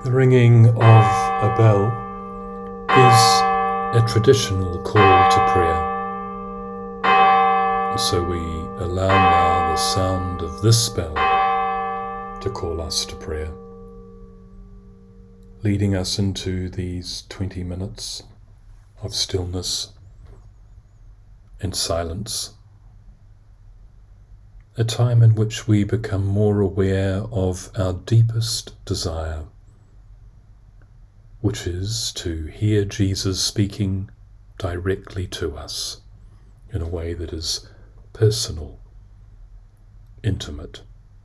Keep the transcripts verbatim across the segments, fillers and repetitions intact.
The ringing of a bell is a traditional call to prayer. And so we allow now the sound of this bell to call us to prayer, leading us into these twenty minutes of stillness and silence, a time in which we become more aware of our deepest desire, which is to hear Jesus speaking directly to us in a way that is personal, intimate.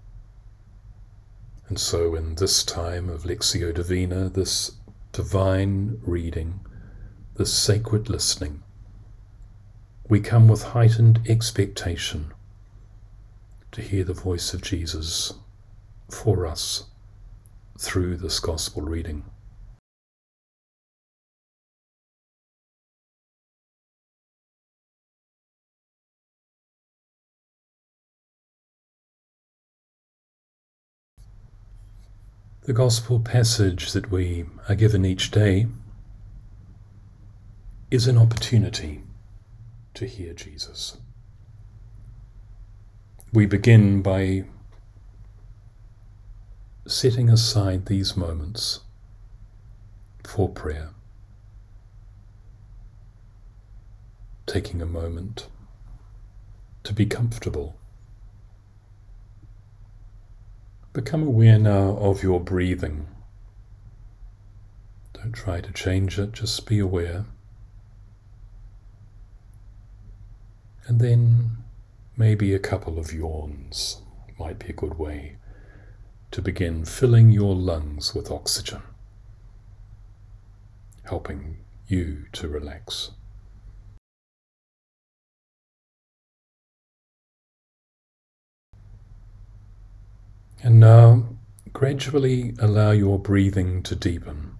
And so in this time of Lectio Divina, this divine reading, this sacred listening, we come with heightened expectation to hear the voice of Jesus for us through this gospel reading. The gospel passage that we are given each day is an opportunity to hear Jesus. We begin by setting aside these moments for prayer, taking a moment to be comfortable. Become aware now of your breathing. Don't try to change it, just be aware. And then maybe a couple of yawns might be a good way to begin filling your lungs with oxygen, helping you to relax. And now, gradually allow your breathing to deepen.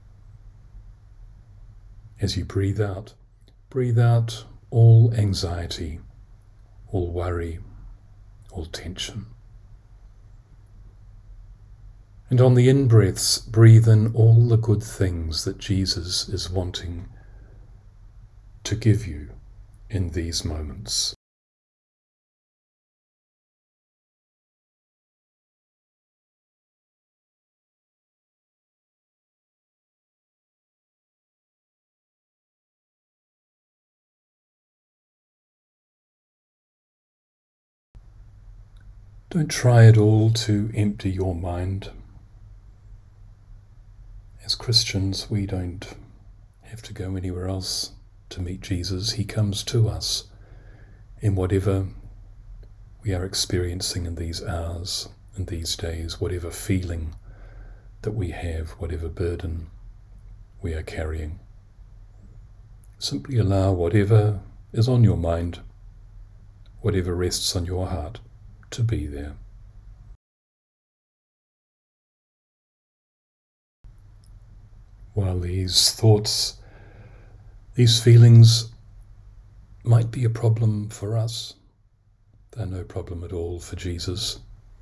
As you breathe out, breathe out all anxiety, all worry, all tension. And on the in-breaths, breathe in all the good things that Jesus is wanting to give you in these moments. Don't try at all to empty your mind. As Christians, we don't have to go anywhere else to meet Jesus. He comes to us in whatever we are experiencing in these hours and these days, whatever feeling that we have, whatever burden we are carrying. Simply allow whatever is on your mind, whatever rests on your heart, to be there. While these thoughts, these feelings might be a problem for us, they're no problem at all for Jesus.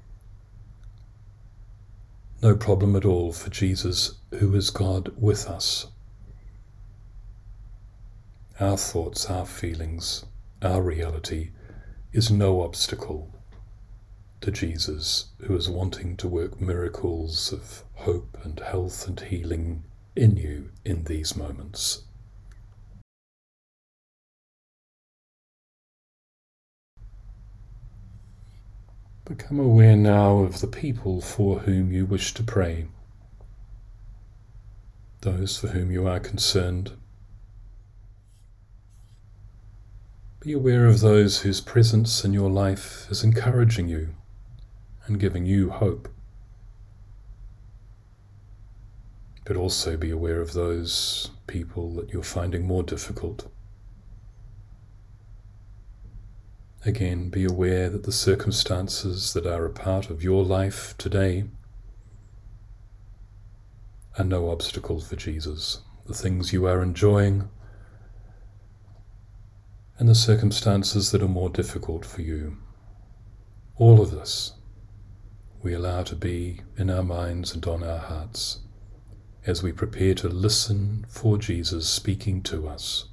No problem at all for Jesus, who is God with us. Our thoughts, our feelings, our reality is no obstacle to Jesus, who is wanting to work miracles of hope and health and healing in you in these moments. Become aware now of the people for whom you wish to pray, those for whom you are concerned. Be aware of those whose presence in your life is encouraging you and giving you hope. But also be aware of those people that you're finding more difficult. Again, be aware that the circumstances that are a part of your life today are no obstacle for Jesus. The things you are enjoying and the circumstances that are more difficult for you. All of this we allow to be in our minds and on our hearts as we prepare to listen for Jesus speaking to us.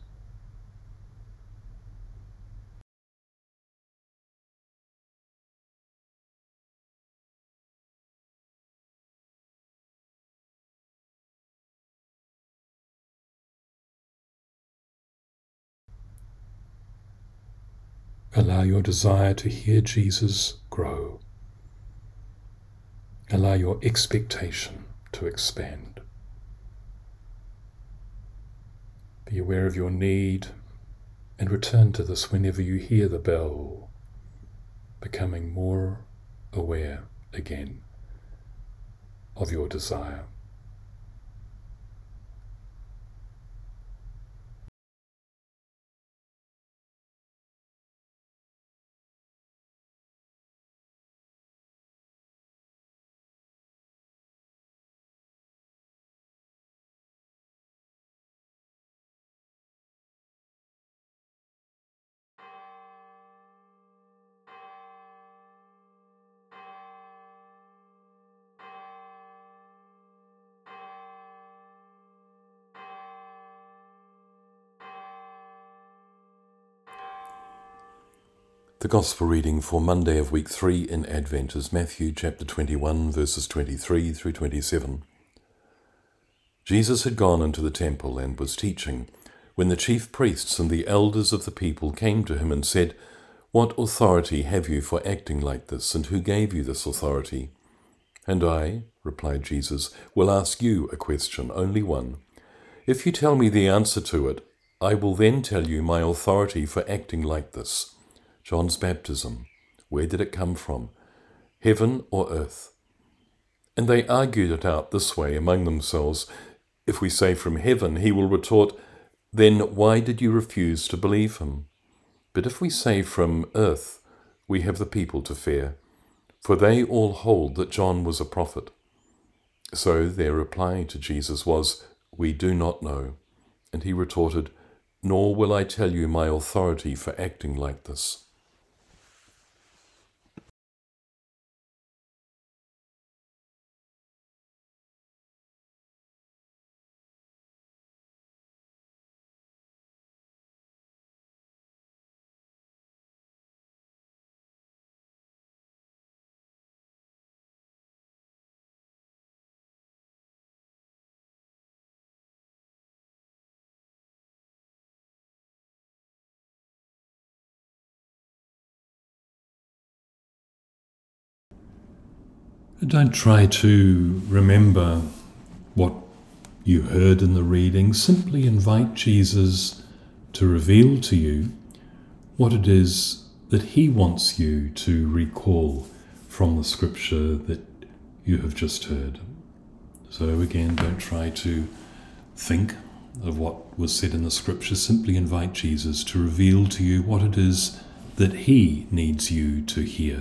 Allow your desire to hear Jesus grow. Allow your expectation to expand. Be aware of your need and return to this whenever you hear the bell, becoming more aware again of your desire. The Gospel reading for Monday of week three in Advent is Matthew chapter twenty-one, verses twenty-three through twenty-seven. Jesus had gone into the temple and was teaching, when the chief priests and the elders of the people came to him and said, "What authority have you for acting like this, and who gave you this authority?" "And I," replied Jesus, "will ask you a question, only one. If you tell me the answer to it, I will then tell you my authority for acting like this. John's baptism, where did it come from? Heaven or earth?" And they argued it out this way among themselves. "If we say from heaven," he will retort, "then why did you refuse to believe him? But if we say from earth, we have the people to fear, for they all hold that John was a prophet." So their reply to Jesus was, "We do not know." And he retorted, "Nor will I tell you my authority for acting like this." Don't try to remember what you heard in the reading. Simply invite Jesus to reveal to you what it is that he wants you to recall from the scripture that you have just heard. So again, don't try to think of what was said in the scripture. Simply invite Jesus to reveal to you what it is that he needs you to hear.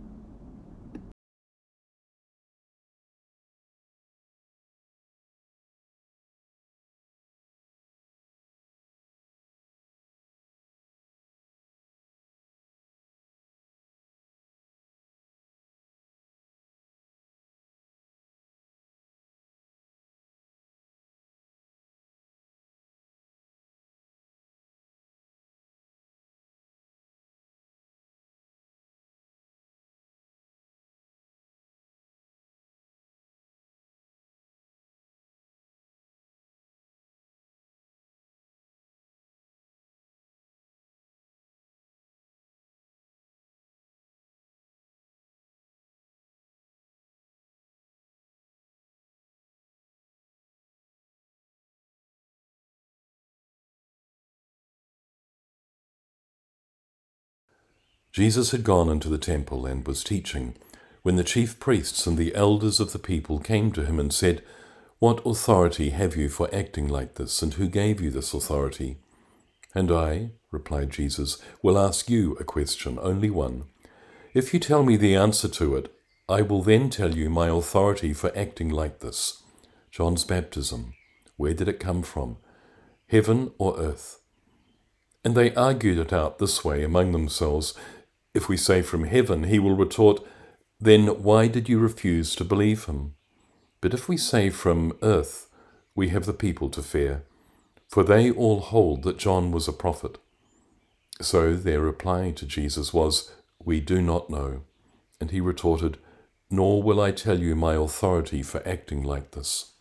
Jesus had gone into the temple and was teaching, when the chief priests and the elders of the people came to him and said, "What authority have you for acting like this, and who gave you this authority?" "And I," replied Jesus, "will ask you a question, only one. If you tell me the answer to it, I will then tell you my authority for acting like this. John's baptism, where did it come from? Heaven or earth?" And they argued it out this way among themselves. "If we say from heaven," he will retort, "then why did you refuse to believe him? But if we say from earth, we have the people to fear, for they all hold that John was a prophet." So their reply to Jesus was, "We do not know." And he retorted, "Nor will I tell you my authority for acting like this."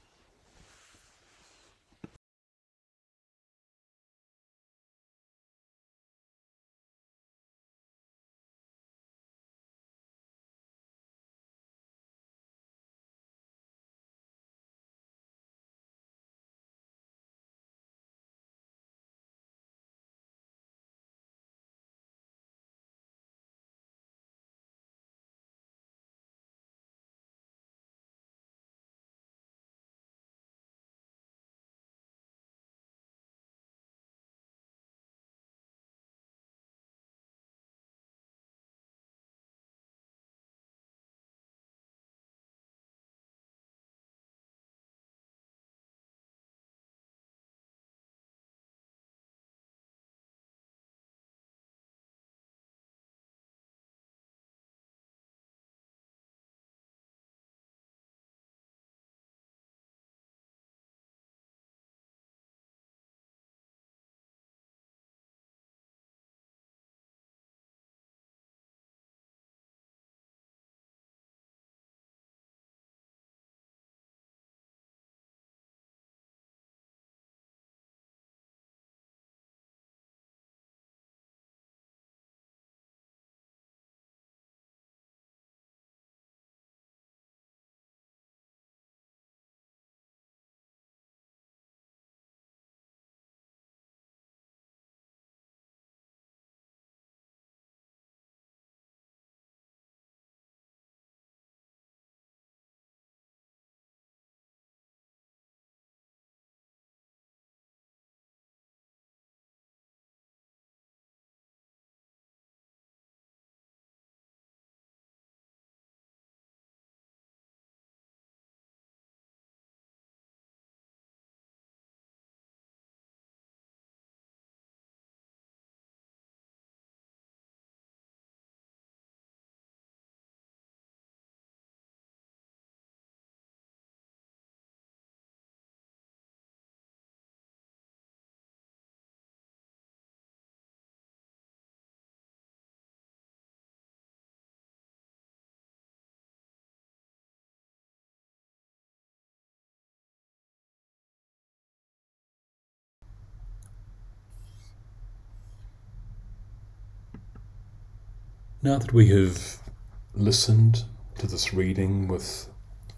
Now that we have listened to this reading with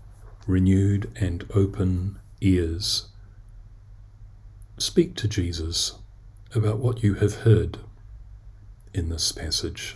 renewed and open ears, speak to Jesus about what you have heard in this passage.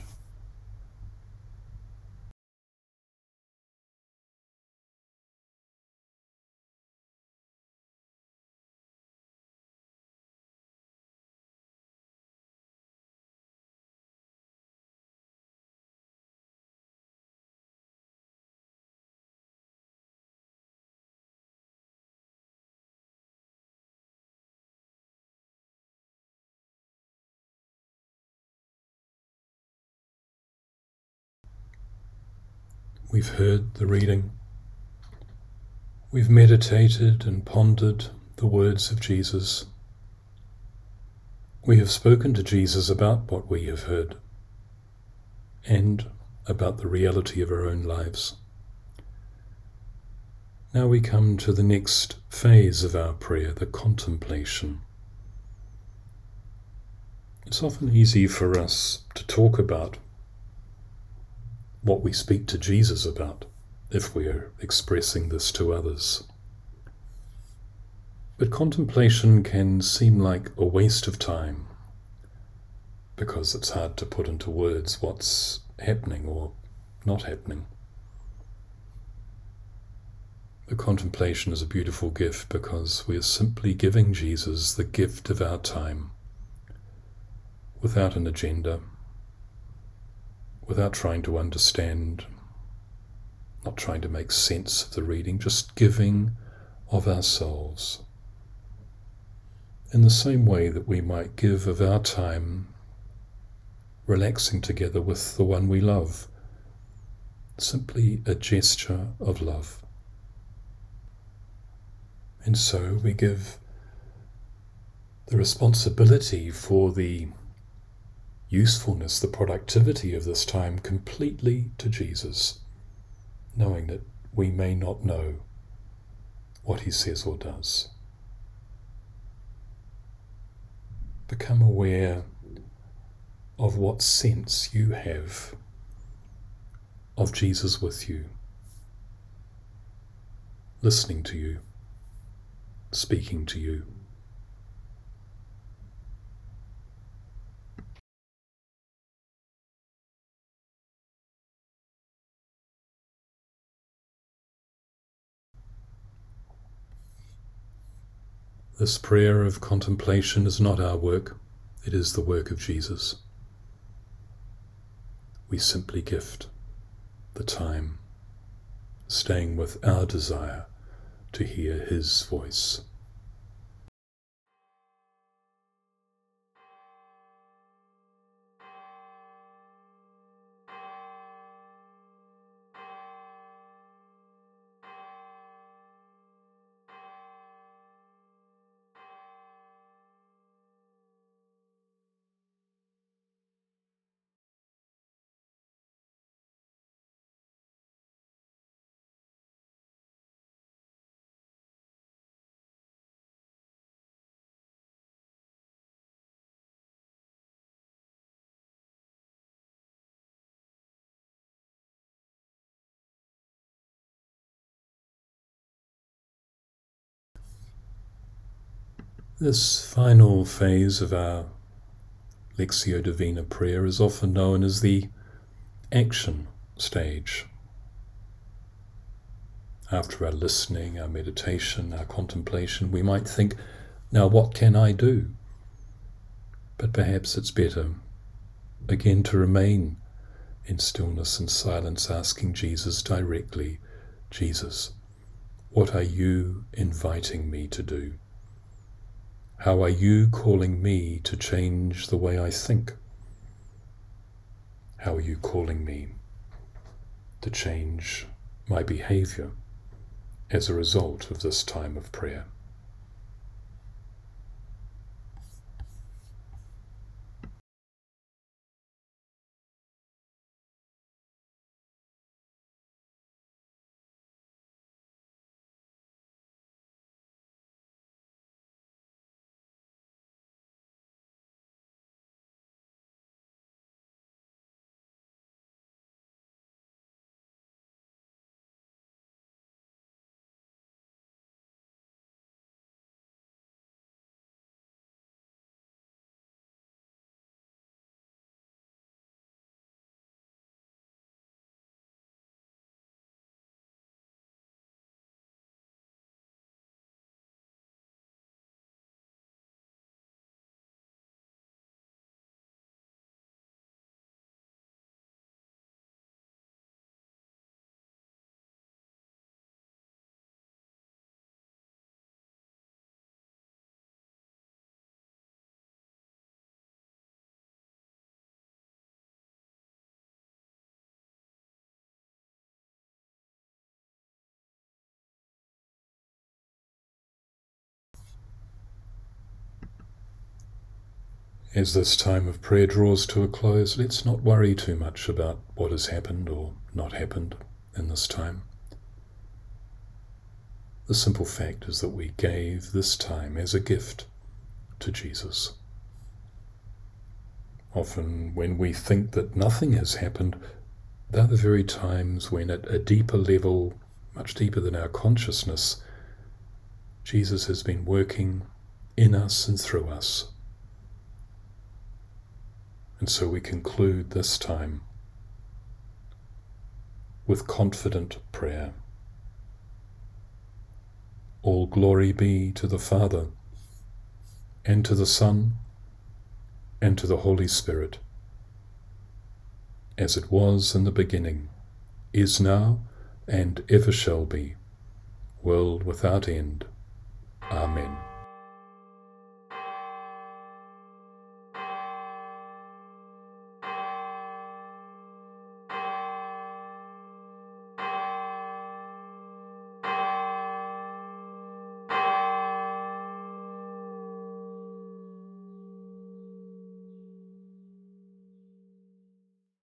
We've heard the reading. We've meditated and pondered the words of Jesus. We have spoken to Jesus about what we have heard and about the reality of our own lives. Now we come to the next phase of our prayer, the contemplation. It's often easy for us to talk about what we speak to Jesus about if we are expressing this to others. But contemplation can seem like a waste of time because it's hard to put into words what's happening or not happening. The contemplation is a beautiful gift because we are simply giving Jesus the gift of our time without an agenda, without trying to understand, not trying to make sense of the reading, just giving of ourselves. In the same way that we might give of our time relaxing together with the one we love, simply a gesture of love. And so we give the responsibility for the usefulness, the productivity of this time completely to Jesus, knowing that we may not know what he says or does. Become aware of what sense you have of Jesus with you, listening to you, speaking to you. This prayer of contemplation is not our work, it is the work of Jesus. We simply gift the time, staying with our desire to hear his voice. This final phase of our Lectio Divina prayer is often known as the action stage. After our listening, our meditation, our contemplation, we might think, now what can I do? But perhaps it's better, again, to remain in stillness and silence, asking Jesus directly, Jesus, what are you inviting me to do? How are you calling me to change the way I think? How are you calling me to change my behavior as a result of this time of prayer? As this time of prayer draws to a close, let's not worry too much about what has happened or not happened in this time. The simple fact is that we gave this time as a gift to Jesus. Often when we think that nothing has happened, they're the very times when at a deeper level, much deeper than our consciousness, Jesus has been working in us and through us. And so we conclude this time with confident prayer. All glory be to the Father, and to the Son, and to the Holy Spirit, as it was in the beginning, is now, and ever shall be, world without end. Amen.